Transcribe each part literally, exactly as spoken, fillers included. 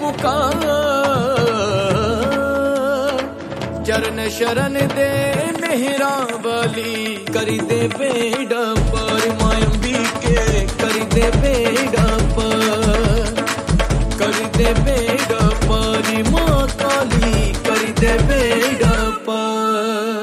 पुकार, चरण शरण दे मेहरा वाली करी दे बेड़ा पार, मां अंबिके करी दे बेड़ा पार, करी दे बेड़ा पार, मां काली करी दे बेड़ा पार।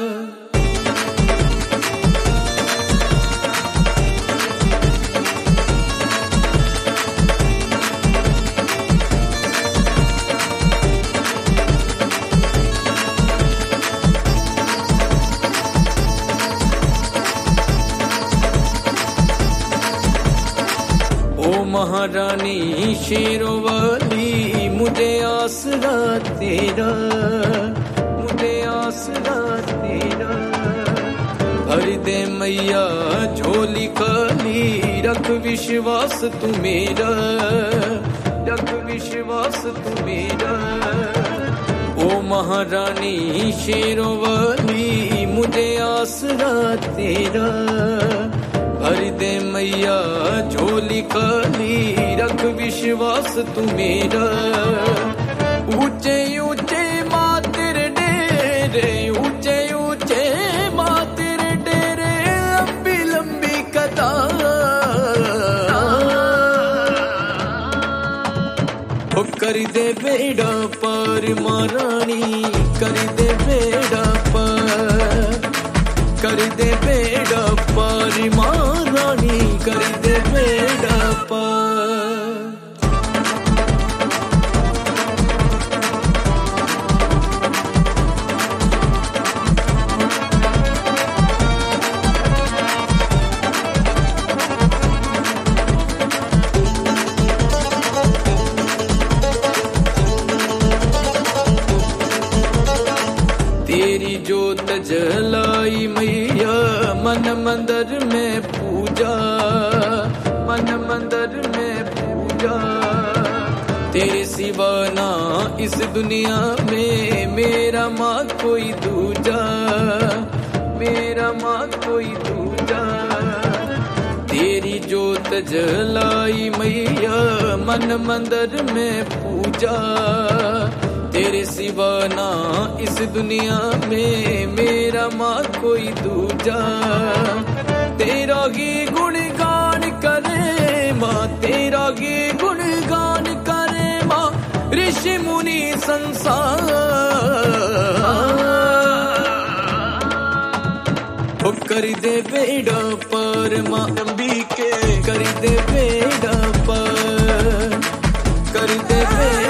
महारानी शेरों वाली मुझे आसरा तेरा, मुझे आसरा तेरा, भर दे मैया झोली खाली, रख विश्वास तू मेरा, रख विश्वास तू मेरा। ओ महारानी शेरों वाली मुझे आसरा तेरा, भर दे मैया झोली खाली, रख विश्वास तू मेरा। ऊंचे ऊंचे मां तेरे डेरे, ऊंचे ऊंचे मां तेरे डेरे, लंबी लंबी कतार, ओ कर दे बेड़ा पार महारानी, कर दे बेड़ा पार, कर दे बेड़ा पार महारानी, कर दे बेड़ा पार। तेरी जोत जलाई मैया मन मंदिर में पूजा, मन मंदिर में पूजा, तेरे सिवा ना इस दुनिया में मेरा माँ कोई दूजा, मेरा माँ कोई दूजा। तेरी जोत जलाई मैया मन मंदिर में पूजा, तेरे सिवा ना इस दुनिया में मेरा माँ कोई दूजा। तेरा ही गुणगान करे माँ, तेरा ही गुणगान करे माँ, ऋषि मुनि संसार, ओ कर दे बेड़ा पार माँ अंबिके, कर दे बेड़ा पार, कर दे बेड़ा